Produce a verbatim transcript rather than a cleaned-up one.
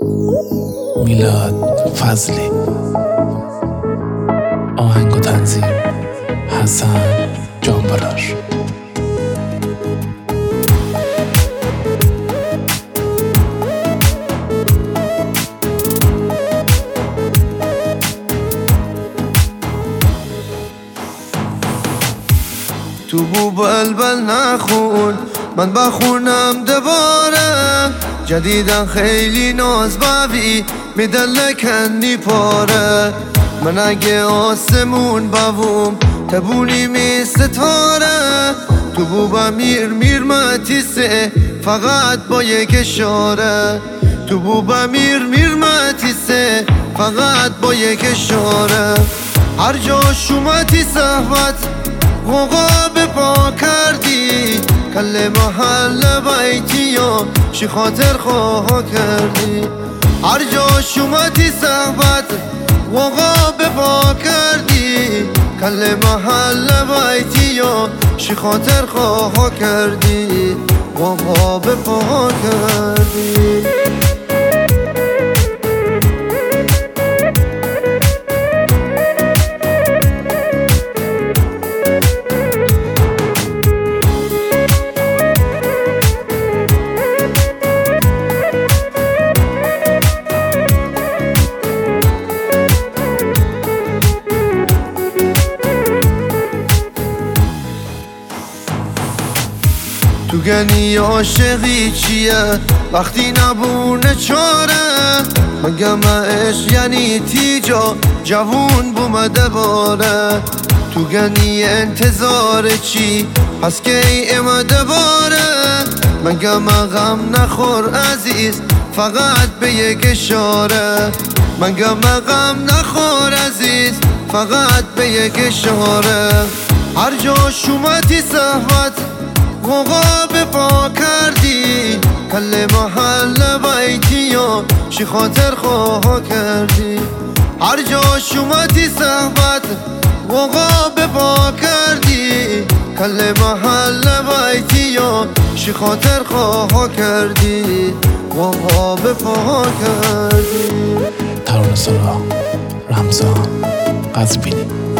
میلاد فضلی. آهنگ و تنظیم حسن جانبالاش. تو بو بلبل نخون، من بخونم دوباره. جدیدن خیلی ناز بوی میدن لکنی پاره. من اگه آسمون بوم تبونی می ستاره. تو بو بمیر میر متیسه فقط با یک اشاره. تو بو بمیر میر متیسه فقط با یک اشاره. هر جا شومتی صحبت غوغا به پا کردی. کل محل بیتی و شی خاطر خواه کردی. هر جا شومتی صحبت غوغا به پا کردی. کل محل بیتی و شی خاطر خواه کردی. غوغا به پا کردی. تو گنی عاشقی چیه وقتی نبونه چاره. مگم عشق یعنی تیجا جوون بومده باره. تو گنی انتظار چی پس که ای امده باره. مگم غم نخور عزیز فقط به یک اشاره. مگم غم نخور عزیز فقط به یک اشاره. هر جا شومتی صحبت غوغا به پا کردی. کل محل بیتی و شی خاطر خواه کردی. هر جا شومتی صحبت غوغا به پا کردی. کل محل بیتی و شی خاطر خواه کردی. غوغا به پا کردی. ترانه سرا رمضان قزوینی.